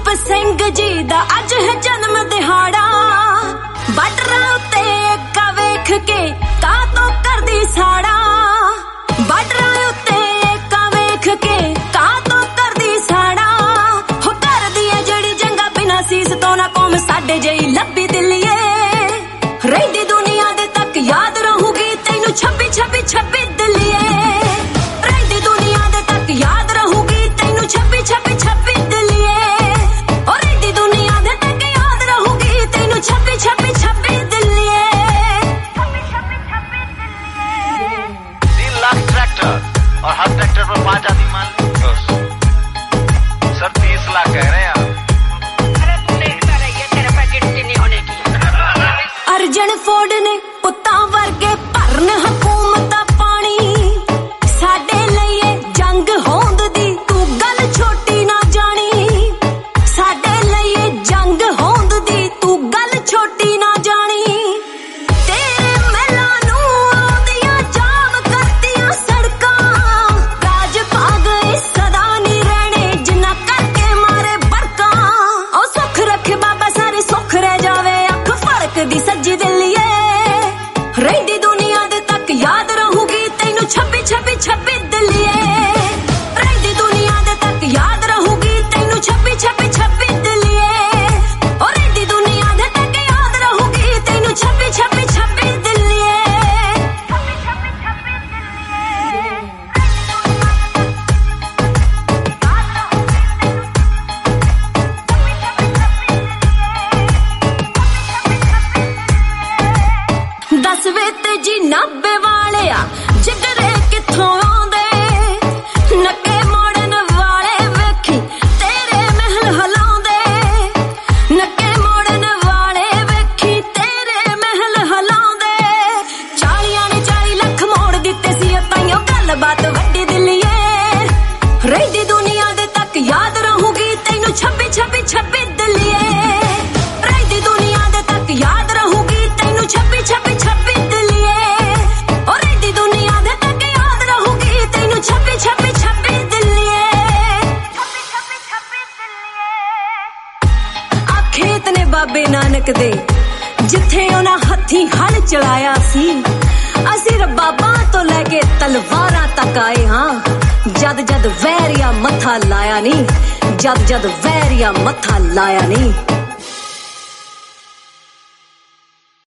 ਕੁਲਦੀਪ ਸਿੰਘ ਜੀ ਦਾ ਅੱਜ ਹੈ ਜਨਮ ਦਿਹਾੜਾ। ਬਾਰਡਰਾਂ ਉੱਤੇ ਏਕਾ ਵੇਖ ਕੇ ਕਾਹ ਤੋਂ ਕਰਦੀ ਸਾੜਾ। ਬਾਰਡਰਾਂ ਉੱਤੇ ਏਕਾ ਵੇਖ ਕੇ ਕਾਹ ਤੋਂ ਕਰਦੀ ਸਾੜਾ। ਹੋ ਕਰਦੀ ਏ ਜਿਹੜੀ ਜੰਗਾਂ ਬਿਨਾਂ ਸੀਸ ਤੋਂ ਨਾ ਕੌਮ ਸਾਡੇ ਜਿਹੀ ਲੱਭੀ ਦਿੱਲੀਏ। ਰਹਿੰਦੀ ਦੁਨੀਆ ਦੇ ਤੱਕ ਯਾਦ ਰਹੂਗੀ ਤੈਨੂੰ 26 26 26 ਦਿੱਲੀਏ। ਰਹਿੰਦੀ ਦੁਨੀਆ ਦੇ ਤੱਕ ਯਾਦ ਰਹੂਗੀ ਤੈਨੂੰ 26 26 26 ਦਿੱਲੀਏ। ਉਹ ਰਹਿੰਦੀ ਦੁਨੀਆ ਦੇ ਤੱਕ ਯਾਦ ਰਹੂਗੀ ਤੈਨੂੰ 26 26 26 ਦਿੱਲੀਏ। 3 लाख ट्रैक्टर और हर ट्रैक्टर पर 5 आदमी मान लो। सर 30 लाख कह रहे हैं आप। अरे तू देखता रहिए तेरे पैकेट नहीं होने की। अर्जन फोर्ड ने पुत्तां वर्गे भरन हुकूमतां पानी। साडे लईए जंग होंद दी तू गल छोटी ना जानी। साडे लईए जंग होंद दी तू गल छोटी ना जानी। तेरे महलां नूं आउंदियां जाम करदियां सड़कां। राज पा गए सदा नहीं रहने जिन्ना करके मारे बरकां। ओ सुख रखे बाबा सारे सुख रह जावे अख फड़क दी सज्जी दिल्लीए। ਰਹਿੰਦੀ ਦੁਨੀਆ ਦੇ ਤੱਕ ਯਾਦ ਰਹੂਗੀ ਤੈਨੂੰ 26 26 26 ਦਿੱਲੀਏ। ਰਹਿੰਦੀ ਦੁਨੀਆ ਦੇ ਤੱਕ ਯਾਦ ਰਹੂਗੀ ਤੈਨੂੰ 26 26 26 ਦਿੱਲੀਏ। ਉਹ ਰਹਿੰਦੀ ਦੁਨੀਆ ਦੇ ਤੱਕ ਯਾਦ ਰਹੂਗੀ ਤੈਨੂੰ 26 26 26 ਦਿੱਲੀਏ। ਦੱਸ ਵੇ ਤੇ ਜੀ 90 ਵਾਲਿਆ ਜਿਗਰੇ ਕਿੱਥੋਂ ਆਉਂਦੇ। ਨੱਕੇ ਮੋੜਨ ਵਾਲੇ ਵੇਖੀ ਤੇਰੇ ਮਹਿਲ ਹਲਾਉਂਦੇ। ਨੱਕੇ ਮੋੜਨ ਵਾਲੇ ਵੇਖੀ ਤੇਰੇ ਮਹਿਲ ਹਲਾਉਂਦੇ। 40 ਨੇ 40 ਲੱਖ ਮੋੜ ਦਿੱਤੇ ਸੀ ਤਾਈਓ ਗੱਲਬਾਤ ਵੱਡੀ ਦਿੱਲੀਏ। ਰਹਿੰਦੀ ਦੁਨੀਆ ਦੇ ਤੱਕ ਯਾਦ ਰਹੂਗੀ ਤੈਨੂੰ 26 26 26 ਦਿੱਲੀਏ। ਰਹਿੰਦੀ ਦੁਨੀਆ ਦੇ ਤੱਕ ਯਾਦ ਰਹੂਗੀ ਤੈਨੂੰ 26 26 26 ਦਿੱਲੀਏ। ਉਹ ਰਹਿੰਦੀ ਦੁਨੀਆ ਦੇ ਤੱਕ ਯਾਦ ਰਹੂਗੀ ਤੈਨੂੰ 26 26 26 ਦਿੱਲੀਏ। ਆ ਖੇਤ ਨੇ ਬਾਬੇ ਨਾਨਕ ਦੇ ਜਿੱਥੇ ਉਹਨਾਂ ਹੱਥੀਂ ਹਲ ਚਲਾਇਆ ਸੀ। ਅਸੀਂ ਰਬਾਬਾਂ ਤੋਂ ਲੈ ਕੇ ਤਲਵਾਰਾਂ ਤੱਕ ਆਏ ਹਾਂ। ਜਦ ਜਦ ਵੈਰੀਆ ਮੱਥਾ ਲਾਇਆ ਨਹੀਂ। ਜਦ ਜਦ ਵੈਰੀਆ ਮੱਥਾ ਲਾਇਆ ਨਹੀਂ।